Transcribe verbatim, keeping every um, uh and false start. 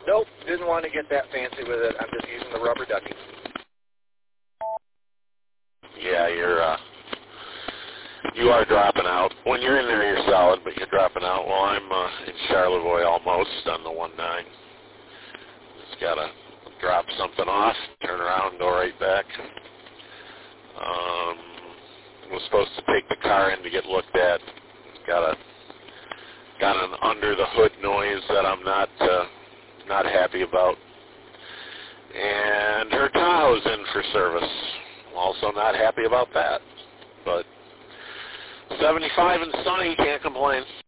Nope, didn't want to get that fancy with it. I'm just using the rubber ducky. Yeah, you're, uh, you are dropping out. When you're in there, you're solid, but you're dropping out. Well, I'm uh, in Charlevoix almost on the one nine. Just got to drop something off, turn around, go right back. Um, was supposed to take the car in to get looked at. Got a got an under the hood noise that I'm not uh, not happy about. And her Tahoe's in for service. Also not happy about that. But seventy-five and sunny, can't complain.